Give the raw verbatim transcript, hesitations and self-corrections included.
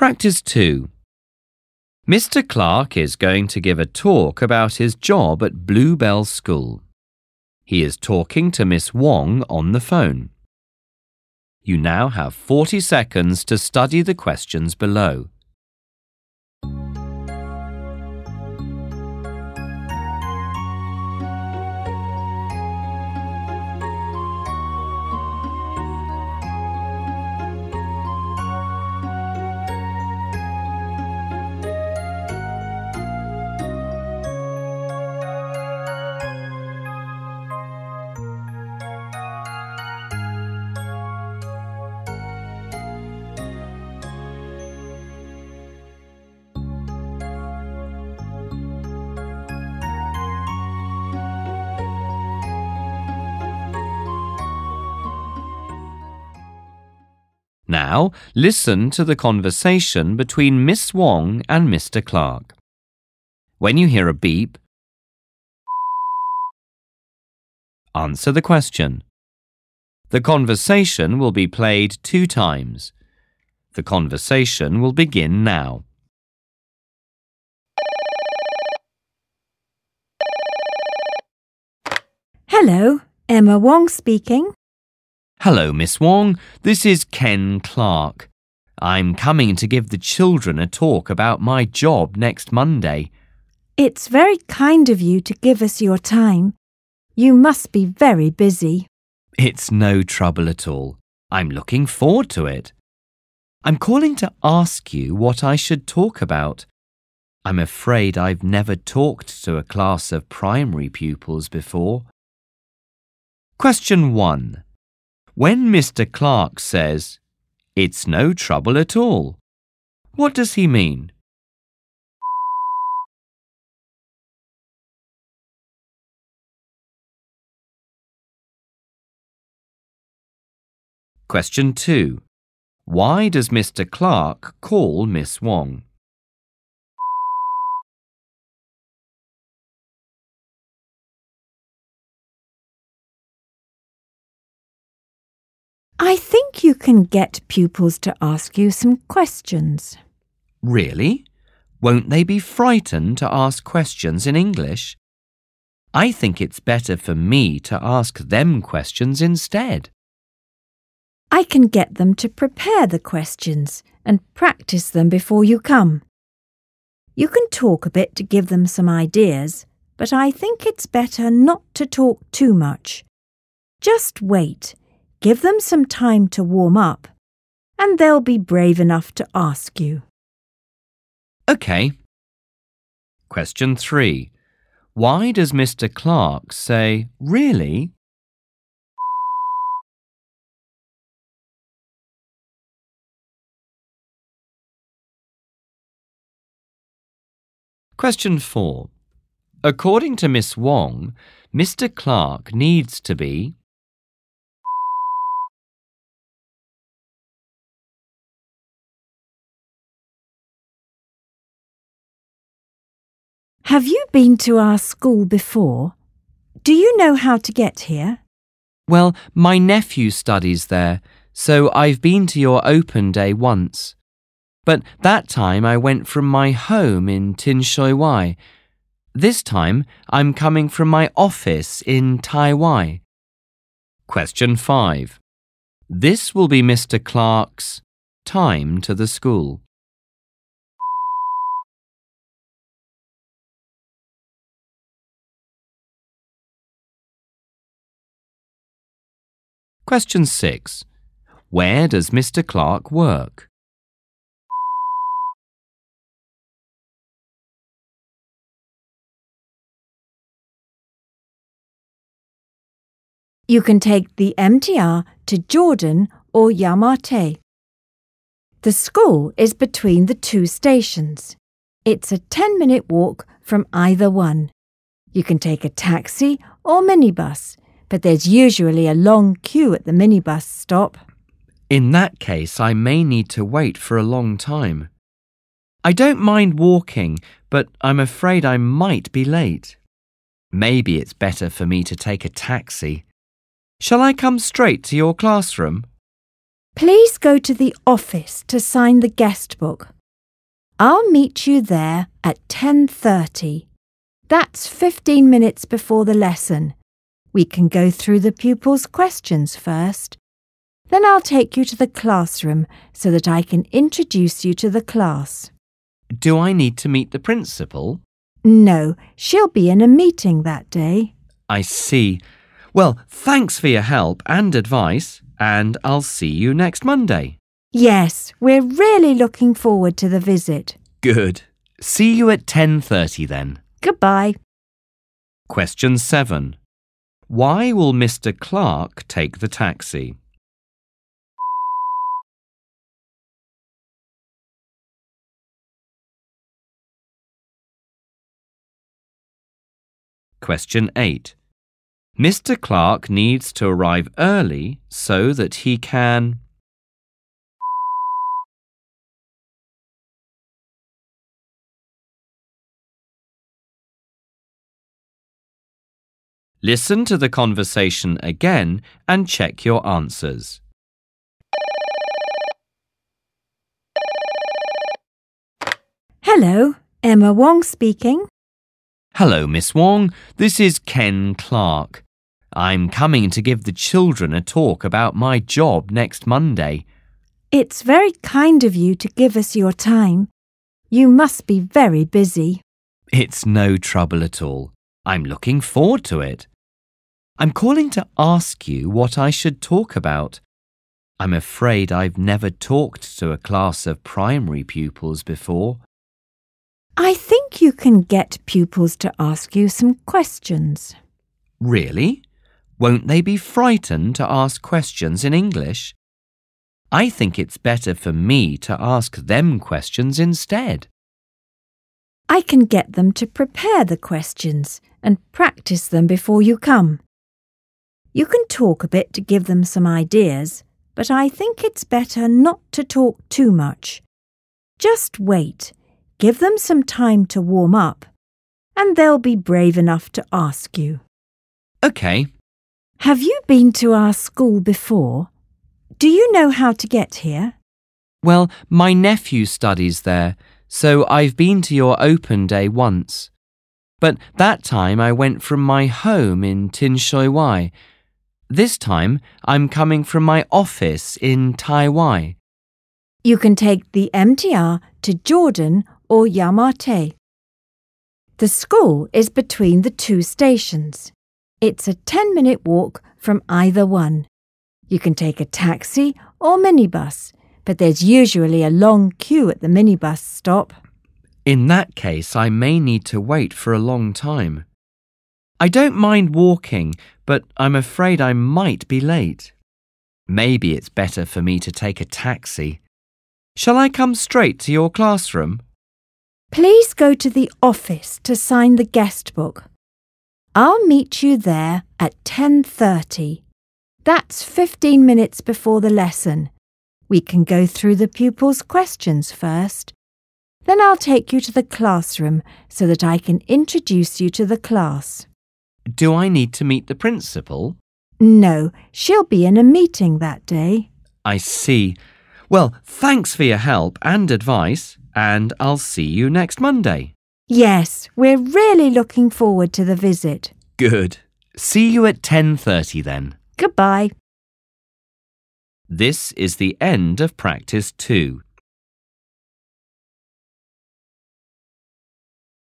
Practice two. Mister Clark is going to give a talk about his job at Bluebell School. He is talking to Miss Wong on the phone. You now have forty seconds to study the questions below. Now, listen to the conversation between Miss Wong and Mister Clark. When you hear a beep, answer the question. The conversation will be played two times. The conversation will begin now. Hello, Emma Wong speaking. Hello, Miss Wong. This is Ken Clark. I'm coming to give the children a talk about my job next Monday. It's very kind of you to give us your time. You must be very busy. It's no trouble at all. I'm looking forward to it. I'm calling to ask you what I should talk about. I'm afraid I've never talked to a class of primary pupils before. Question one. When Mister Clark says, "It's no trouble at all," what does he mean? Question two. Why does Mister Clark call Miss Wong? I think you can get pupils to ask you some questions. Really? Won't they be frightened to ask questions in English? I think it's better for me to ask them questions instead. I can get them to prepare the questions and practice them before you come. You can talk a bit to give them some ideas, but I think it's better not to talk too much. Just wait. Give them some time to warm up, and they'll be brave enough to ask you. OK. Question three. Why does Mister Clark say, "Really"? Question four. According to Miss Wong, Mister Clark needs to be... Have you been to our school before? Do you know how to get here? Well, my nephew studies there, so I've been to your open day once. But that time I went from my home in Tin Shui Wai. This time I'm coming from my office in Tai Wai. Question five. This will be Mister Clark's time to the school. Question six. Where does Mister Clark work? You can take the M T R to Jordan or Yau Ma Tei. The school is between the two stations. It's a ten-minute walk from either one. You can take a taxi or minibus, but there's usually a long queue at the minibus stop. In that case, I may need to wait for a long time. I don't mind walking, but I'm afraid I might be late. Maybe it's better for me to take a taxi. Shall I come straight to your classroom? Please go to the office to sign the guest book. I'll meet you there at ten thirty. That's fifteen minutes before the lesson. We can go through the pupils' questions first. Then I'll take you to the classroom so that I can introduce you to the class. Do I need to meet the principal? No, she'll be in a meeting that day. I see. Well, thanks for your help and advice, and I'll see you next Monday. Yes, we're really looking forward to the visit. Good. See you at ten thirty then. Goodbye. Question seven. Why will Mister Clark take the taxi? Question eight. Mister Clark needs to arrive early so that he can... Listen to the conversation again and check your answers. Hello, Emma Wong speaking. Hello, Miss Wong. This is Ken Clark. I'm coming to give the children a talk about my job next Monday. It's very kind of you to give us your time. You must be very busy. It's no trouble at all. I'm looking forward to it. I'm calling to ask you what I should talk about. I'm afraid I've never talked to a class of primary pupils before. I think you can get pupils to ask you some questions. Really? Won't they be frightened to ask questions in English? I think it's better for me to ask them questions instead. I can get them to prepare the questions and practice them before you come. You can talk a bit to give them some ideas, but I think it's better not to talk too much. Just wait. Give them some time to warm up, and they'll be brave enough to ask you. OK. Have you been to our school before? Do you know how to get here? Well, my nephew studies there, so I've been to your open day once. But that time I went from my home in Tin Shui Wai. This time I'm coming from my office in Tai Wai. You can take the M T R to Jordan or Yau Ma Tei. The school is between the two stations. It's a ten-minute walk from either one. You can take a taxi or minibus, but there's usually a long queue at the minibus stop. In that case, I may need to wait for a long time. I don't mind walking, but I'm afraid I might be late. Maybe it's better for me to take a taxi. Shall I come straight to your classroom? Please go to the office to sign the guest book. I'll meet you there at ten thirty. That's fifteen minutes before the lesson. We can go through the pupils' questions first. Then I'll take you to the classroom so that I can introduce you to the class. Do I need to meet the principal? No, she'll be in a meeting that day. I see. Well, thanks for your help and advice, and I'll see you next Monday. Yes, we're really looking forward to the visit. Good. See you at ten thirty then. Goodbye. This is the end of practice two.